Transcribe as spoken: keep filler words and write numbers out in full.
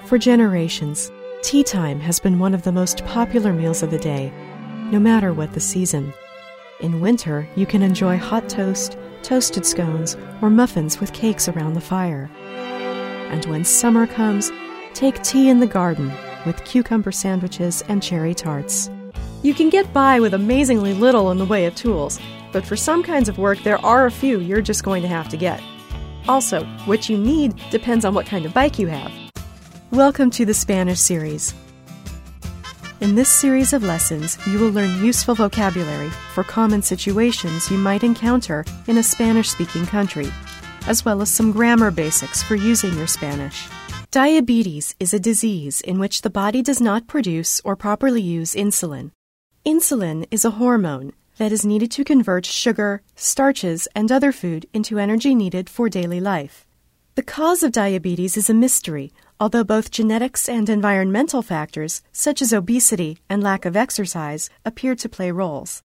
For generations, tea time has been one of the most popular meals of the day, no matter what the season. In winter, you can enjoy hot toast, toasted scones, or muffins with cakes around the fire. And when summer comes, take tea in the garden with cucumber sandwiches and cherry tarts. You can get by with amazingly little in the way of tools, but for some kinds of work, there are a few you're just going to have to get. Also, what you need depends on what kind of bike you have. Welcome to the Spanish series. In this series of lessons, you will learn useful vocabulary for common situations you might encounter in a Spanish-speaking country, as well as some grammar basics for using your Spanish. Diabetes is a disease in which the body does not produce or properly use insulin. Insulin is a hormone that is needed to convert sugar, starches, and other food into energy needed for daily life. The cause of diabetes is a mystery, although both genetics and environmental factors, such as obesity and lack of exercise, appear to play roles.